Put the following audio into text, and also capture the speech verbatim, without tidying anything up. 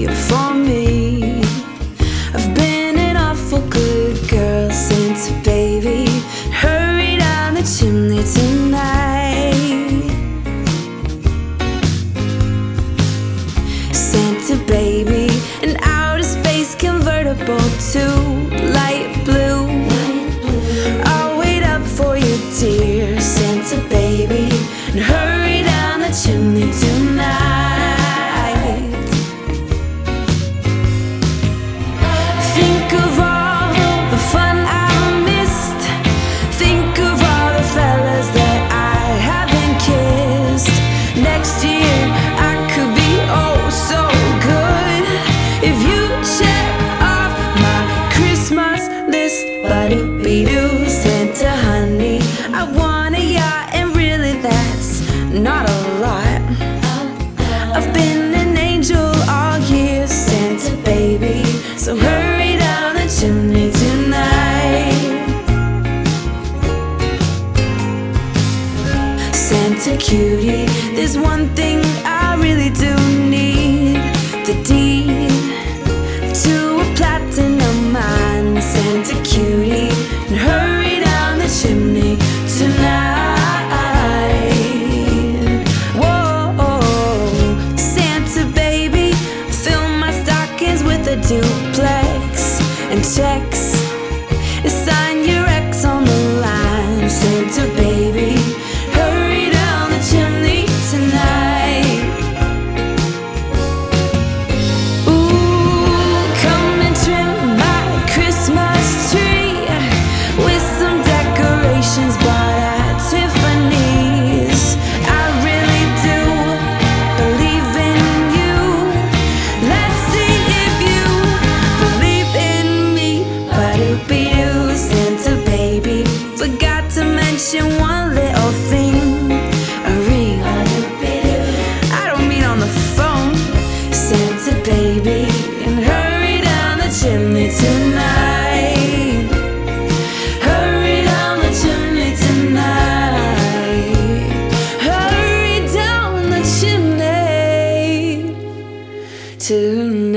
be for me. I've been an awful good girl, Santa baby. Hurry down the chimney tonight. Santa baby, an outer space convertible to light blue. I'll wait up for you, dear Santa baby, and hurry down the chimney tonight. Think of all the fun I missed. Think of all the fellas that I haven't kissed. Next year I could be oh so good if you check off my Christmas list. Ba-doo-be-doo, Santa honey, I want a yacht, and really that's not a lot. I've been an angel all year, Santa baby, so hurry down the chimney tonight. Santa cutie, there's one thing I really do need: the deed to a platinum mine. Santa cutie, and hurry down the chimney tonight. Whoa, Santa baby, fill my stockings with a duplex and checks. Sign your ex on the line, Santa baby, hurry down the chimney tonight. Ooh, come and trim my Christmas tree with some decorations bought at Tiffany's. I really do believe in you. Let's see if you believe in me. Ba-doo-be-doo, Santa baby, forgot to mention one little thing: a ring. I don't mean on the phone, Santa baby, and hurry down the chimney tonight. Hurry down the chimney tonight. Hurry down the chimney tonight.